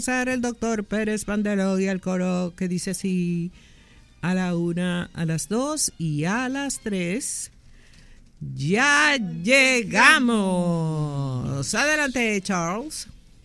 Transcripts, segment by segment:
El doctor Pérez Pandelo y el coro que dice así: a la 1, a las 2 y a las 3 ya llegamos. Adelante, Charles.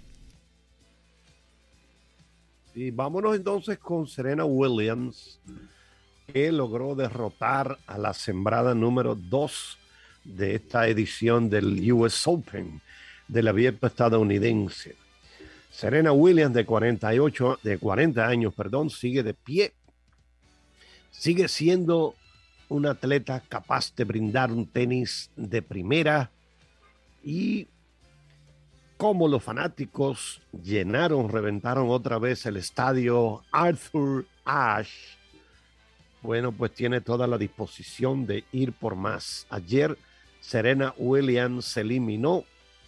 Y vámonos entonces con Serena Williams, que logró derrotar a la sembrada número 2 de esta edición del US Open del abierto estadounidense. Serena Williams, de 40 años, sigue de pie. Sigue siendo un atleta capaz de brindar un tenis de primera. Y como los fanáticos reventaron otra vez el estadio Arthur Ashe, bueno, pues tiene toda la disposición de ir por más. Ayer Serena Williams se eliminó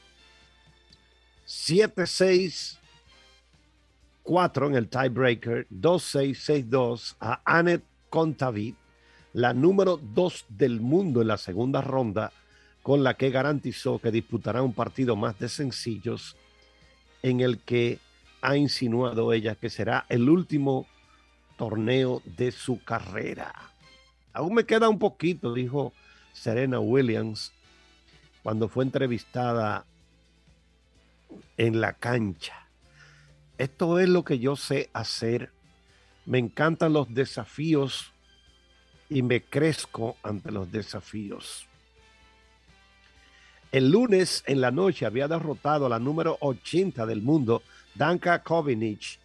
7-6, 4 en el tiebreaker, 2-6, 6-2 a Anett Kontaveit, la número 2 del mundo en la segunda ronda, con la que garantizó que disputará un partido más de sencillos, en el que ha insinuado ella que será el último torneo de su carrera. Aún me queda un poquito, dijo Serena Williams cuando fue entrevistada en la cancha. Esto es lo que yo sé hacer. Me encantan los desafíos y me crezco ante los desafíos. El lunes en la noche había derrotado a la número 80 del mundo, Danka Kovinic,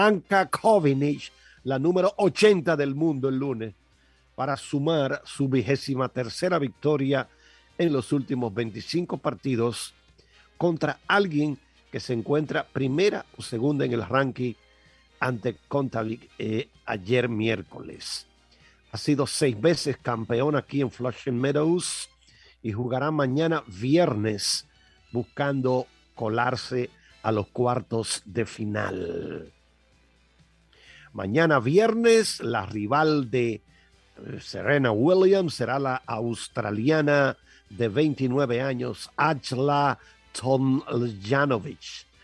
la número 80 del mundo el lunes, para sumar su 23ª victoria en los últimos 25 partidos contra alguien que se encuentra primera o segunda en el ranking ante Kontaveit ayer miércoles. Ha sido 6 veces campeón aquí en Flushing Meadows y jugará mañana viernes buscando colarse a los cuartos de final. Mañana viernes la rival de Serena Williams será la australiana de 29 años, Ajla Tomljanovic,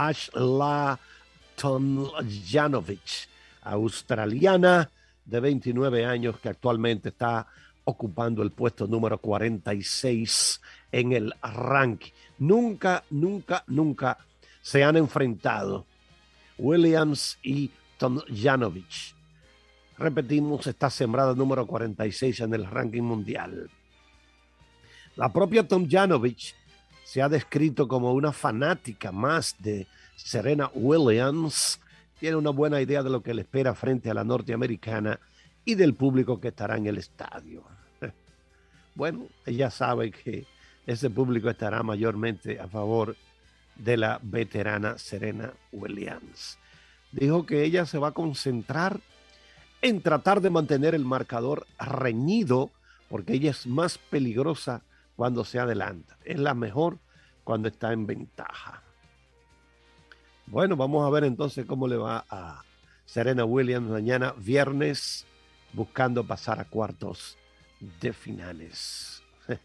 australiana de 29 años, que actualmente está ocupando el puesto número 46 en el ranking. Nunca se han enfrentado Williams y Tomljanovic. Repetimos, está sembrada número 46 en el ranking mundial. La propia Tomljanovic se ha descrito como una fanática más de Serena Williams. Tiene una buena idea de lo que le espera frente a la norteamericana y del público que estará en el estadio. Bueno, ella sabe que ese público estará mayormente a favor de la veterana Serena Williams. Dijo que ella se va a concentrar en tratar de mantener el marcador reñido, porque ella es más peligrosa cuando se adelanta. Es la mejor cuando está en ventaja. Bueno, vamos a ver entonces cómo le va a Serena Williams mañana viernes, buscando pasar a cuartos de finales.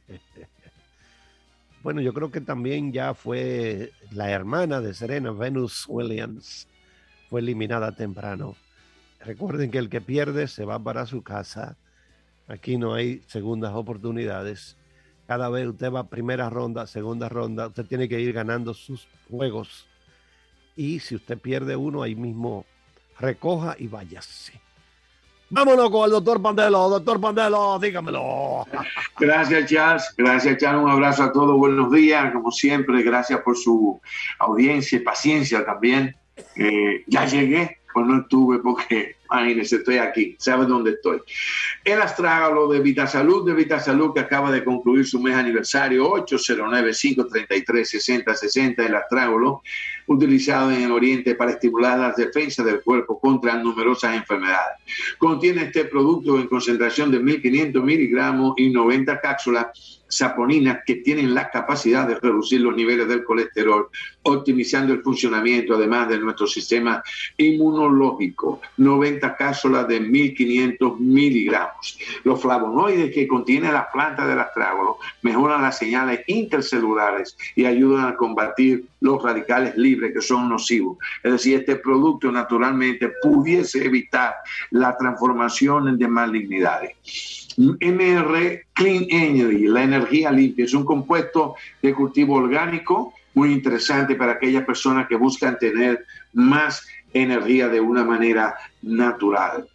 Bueno, yo creo que también ya fue la hermana de Serena, Venus Williams, fue eliminada temprano. Recuerden que el que pierde se va para su casa. Aquí no hay segundas oportunidades. Cada vez usted va primera ronda, segunda ronda, usted tiene que ir ganando sus juegos. Y si usted pierde uno, ahí mismo recoja y váyase. Vámonos con el doctor Pandelo. Doctor Pandelo, dígamelo. Gracias, Charles. Un abrazo a todos. Buenos días. Como siempre, gracias por su audiencia y paciencia también. Ya llegué, pues no estuve porque, imagínense, estoy aquí. ¿Sabe dónde estoy? El astrágalo de Vitasalud, que acaba de concluir su mes aniversario, 809-533-6060, el astrágalo, utilizado en el Oriente para estimular las defensas del cuerpo contra numerosas enfermedades. Contiene este producto en concentración de 1.500 miligramos y 90 cápsulas saponinas que tienen la capacidad de reducir los niveles del colesterol, optimizando el funcionamiento además de nuestro sistema inmunológico. 90 50 cápsulas de 1500 miligramos. Los flavonoides que contiene la planta del astrágalo mejoran las señales intercelulares y ayudan a combatir los radicales libres que son nocivos. Es decir, este producto naturalmente pudiese evitar la transformación de malignidades. MR Clean Energy, la energía limpia, es un compuesto de cultivo orgánico muy interesante para aquellas personas que buscan tener más energía de una manera natural.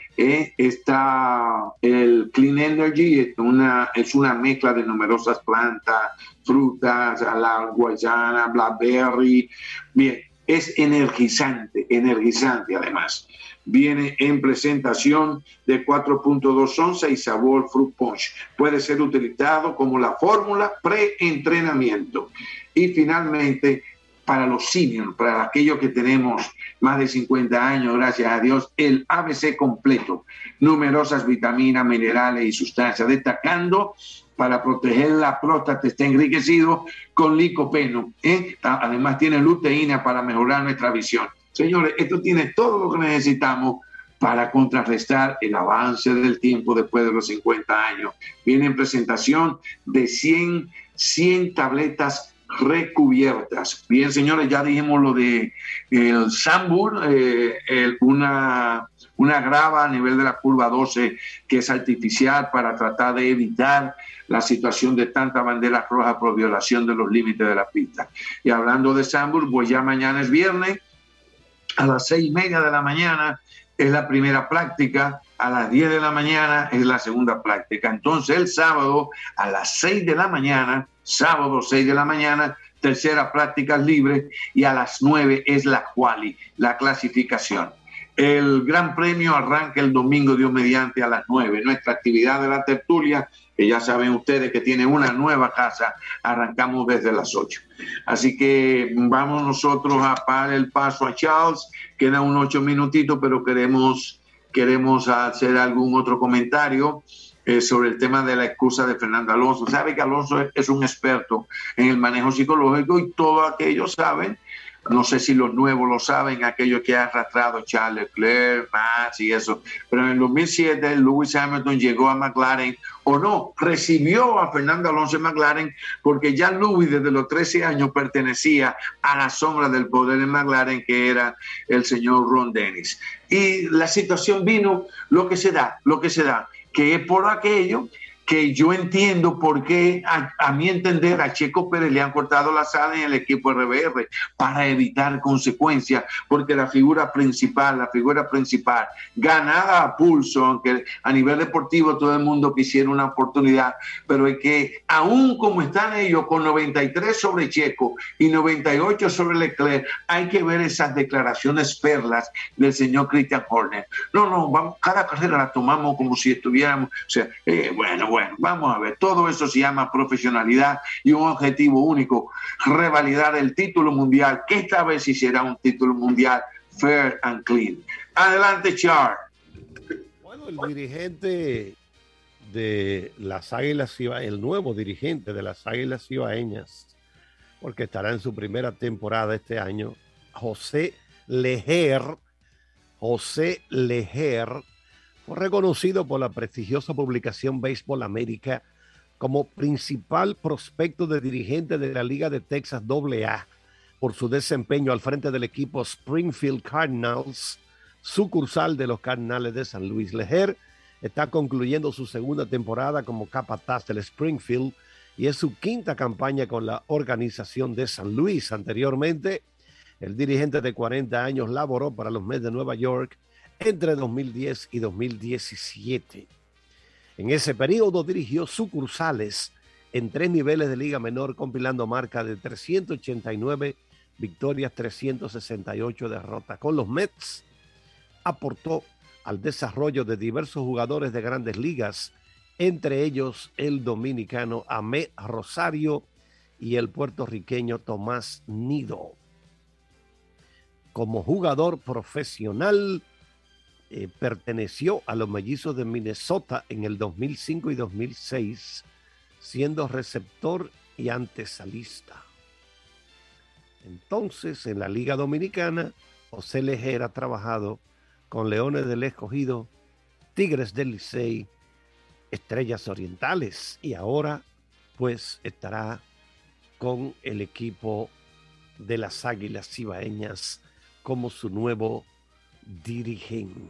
Está el Clean Energy, es una mezcla de numerosas plantas, frutas, la guayana, blackberry. Bien, es energizante además. Viene en presentación de 4.2 onzas y sabor fruit punch. Puede ser utilizado como la fórmula pre-entrenamiento. Y finalmente, para los seniors, para aquellos que tenemos más de 50 años, gracias a Dios, el ABC completo. Numerosas vitaminas, minerales y sustancias, destacando para proteger la próstata, está enriquecido con licopeno. Además tiene luteína para mejorar nuestra visión. Señores, esto tiene todo lo que necesitamos para contrarrestar el avance del tiempo después de los 50 años. Viene en presentación de 100 tabletas recubiertas. Bien, señores, ya dijimos lo de el Sambur, una grava a nivel de la curva 12 que es artificial para tratar de evitar la situación de tanta bandera roja por violación de los límites de la pista. Y hablando de Sambur, pues ya mañana es viernes, a las 6:30 de la mañana es la primera práctica, a las 10 de la mañana es la segunda práctica. Entonces el sábado a las 6 de la mañana, sábado 6 de la mañana, tercera práctica libre, y a las 9 es la quali, la clasificación. El Gran Premio arranca el domingo, Dios mediante, a las 9. Nuestra actividad de la tertulia, que ya saben ustedes que tiene una nueva casa, arrancamos desde las 8. Así que vamos nosotros a parar el paso a Charles. Quedan unos 8 minutitos, pero queremos hacer algún otro comentario sobre el tema de la excusa de Fernando Alonso. Sabe que Alonso es un experto en el manejo psicológico y todo aquello saben. No sé si los nuevos lo saben, aquellos que ha arrastrado Charles Leclerc, Max y eso. Pero en el 2007 Lewis Hamilton llegó a McLaren, o no, recibió a Fernando Alonso en McLaren, porque ya Lewis desde los 13 años pertenecía a la sombra del poder en McLaren, que era el señor Ron Dennis. Y la situación vino lo que se da, que es por aquello que yo entiendo por qué, a mi entender, a Checo Pérez le han cortado las alas en el equipo RBR para evitar consecuencias, porque la figura principal, ganada a pulso, aunque a nivel deportivo todo el mundo quisiera una oportunidad, pero es que aún como están ellos con 93 sobre Checo y 98 sobre Leclerc, hay que ver esas declaraciones perlas del señor Christian Horner. No, vamos, cada carrera la tomamos como si estuviéramos, o sea, bueno, vamos a ver, todo eso se llama profesionalidad y un objetivo único, revalidar el título mundial, que esta vez sí será un título mundial fair and clean. Adelante, Char. Bueno, el dirigente de las Águilas Cibaeñas, el nuevo dirigente de las Águilas Cibaeñas, porque estará en su primera temporada este año, José Leger, fue reconocido por la prestigiosa publicación Baseball América como principal prospecto de dirigente de la Liga de Texas AA por su desempeño al frente del equipo Springfield Cardinals, sucursal de los Cardenales de San Luis. Leger está concluyendo su segunda temporada como capataz del Springfield y es su quinta campaña con la organización de San Luis. Anteriormente, el dirigente de 40 años laboró para los Mets de Nueva York entre 2010 y 2017. En ese periodo dirigió sucursales en 3 niveles de Liga Menor, compilando marca de 389 victorias, 368 derrotas. Con los Mets aportó al desarrollo de diversos jugadores de grandes ligas, entre ellos el dominicano Amed Rosario y el puertorriqueño Tomás Nido. Como jugador profesional, perteneció a los Mellizos de Minnesota en el 2005 y 2006, siendo receptor y antesalista. Entonces, en la Liga Dominicana, José Leger ha trabajado con Leones del Escogido, Tigres del Licey, Estrellas Orientales, y ahora pues estará con el equipo de las Águilas Cibaeñas como su nuevo dirigente.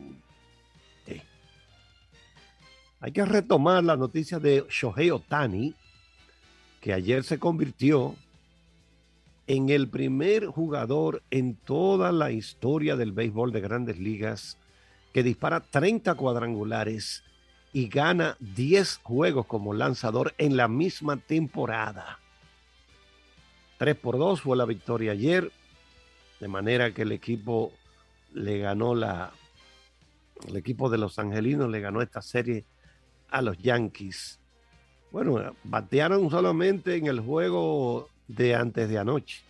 Hay que retomar la noticia de Shohei Ohtani, que ayer se convirtió en el primer jugador en toda la historia del béisbol de Grandes Ligas que dispara 30 cuadrangulares y gana 10 juegos como lanzador en la misma temporada. 3-2 fue la victoria ayer, de manera que el equipo le ganó el equipo de los angelinos le ganó esta serie a los Yankees. Bueno, batearon solamente en el juego de antes de anoche.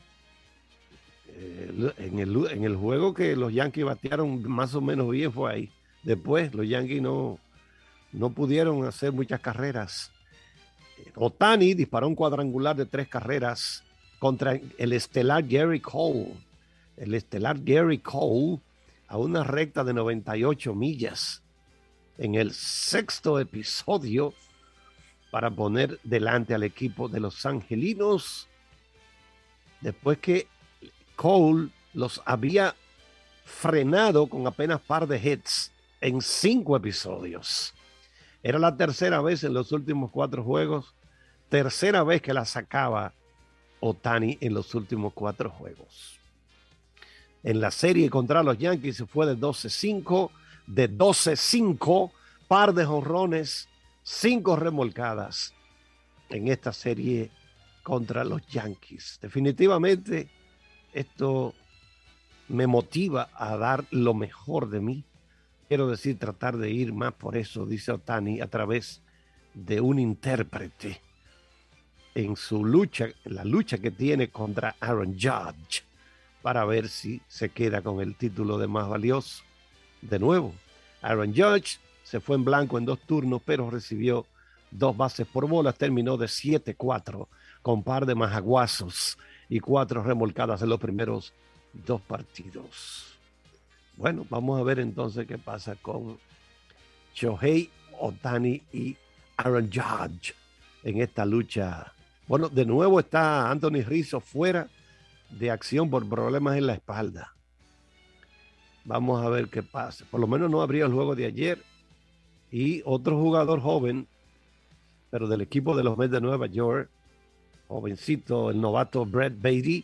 En el juego que los Yankees batearon más o menos bien fue ahí. Después los Yankees no pudieron hacer muchas carreras. Ohtani disparó un cuadrangular de 3 carreras contra el estelar Gary Cole. El estelar Gary Cole a una recta de 98 millas en el 6º episodio para poner delante al equipo de los angelinos, después que Cole los había frenado con apenas par de hits en 5 episodios. Era la tercera vez en los últimos 4 juegos, tercera vez que la sacaba Ohtani en los últimos 4 juegos. En la serie contra los Yankees se fue de 12-5, de 12-5, par de jonrones, 5 remolcadas en esta serie contra los Yankees. Definitivamente esto me motiva a dar lo mejor de mí. Quiero decir, tratar de ir más por eso, dice Ohtani, a través de un intérprete en su lucha, la lucha que tiene contra Aaron Judge, para ver si se queda con el título de más valioso. De nuevo, Aaron Judge se fue en blanco en 2 turnos, pero recibió 2 bases por bolas, terminó de 7-4 con par de majaguazos y 4 remolcadas en los primeros 2 partidos. Bueno, vamos a ver entonces qué pasa con Shohei Ohtani y Aaron Judge en esta lucha. Bueno, de nuevo está Anthony Rizzo fuera de acción por problemas en la espalda. Vamos a ver qué pasa. Por lo menos no abrió el juego de ayer. Y otro jugador joven, pero del equipo de los Mets de Nueva York, jovencito, el novato Brett Baty,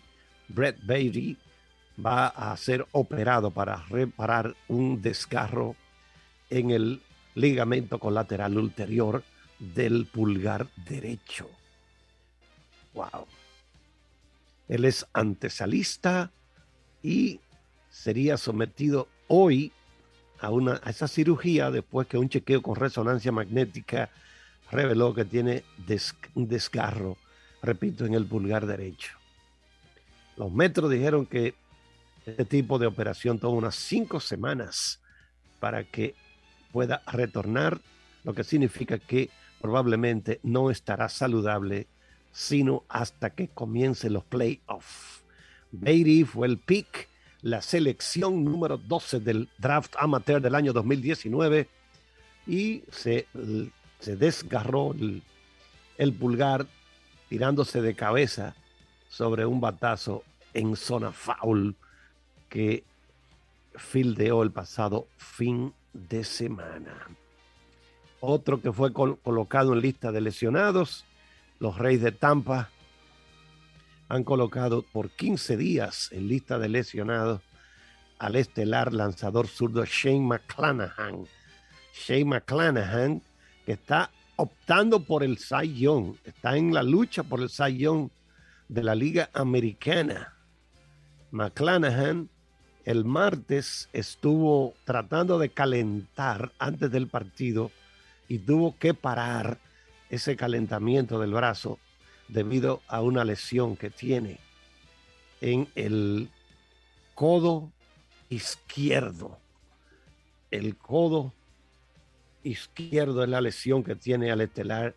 va a ser operado para reparar un desgarro en el ligamento colateral ulterior del pulgar derecho. Wow. Él es antesalista y sería sometido hoy a esa cirugía después que un chequeo con resonancia magnética reveló que tiene un desgarro, repito, en el pulgar derecho. Los Metros dijeron que este tipo de operación toma unas 5 semanas para que pueda retornar, lo que significa que probablemente no estará saludable sino hasta que comiencen los playoffs. Baty fue el pick, la selección número 12 del draft amateur del año 2019 y se desgarró el pulgar tirándose de cabeza sobre un batazo en zona foul que fildeó el pasado fin de semana. Otro que fue colocado en lista de lesionados, los Reyes de Tampa han colocado por 15 días en lista de lesionados al estelar lanzador zurdo Shane McClanahan. Shane McClanahan, que está optando por el Cy Young, está en la lucha por el Cy Young de la Liga Americana. McClanahan el martes estuvo tratando de calentar antes del partido y tuvo que parar ese calentamiento del brazo debido a una lesión que tiene en el codo izquierdo. El codo izquierdo es la lesión que tiene al estelar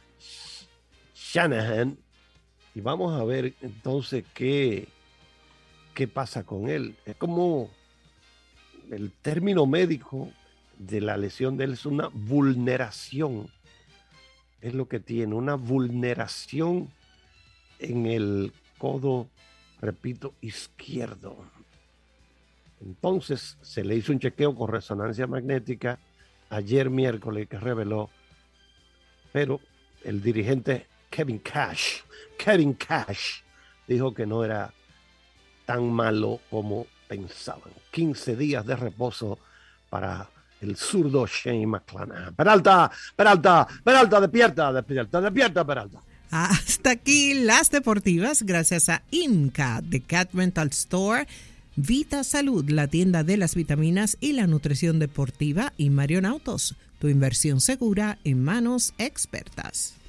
Shanahan. Y vamos a ver entonces qué pasa con él. Es como el término médico de la lesión de él es una vulneración. Es lo que tiene, una vulneración en el codo, repito, izquierdo. Entonces se le hizo un chequeo con resonancia magnética ayer miércoles que reveló, pero el dirigente Kevin Cash dijo que no era tan malo como pensaban. 15 días de reposo para el zurdo Shane McClanahan. Peralta, despierta, Peralta. Hasta aquí las deportivas, gracias a Inca de Cat Rental Store, Vita Salud, la tienda de las vitaminas y la nutrición deportiva, y Marion Autos, tu inversión segura en manos expertas.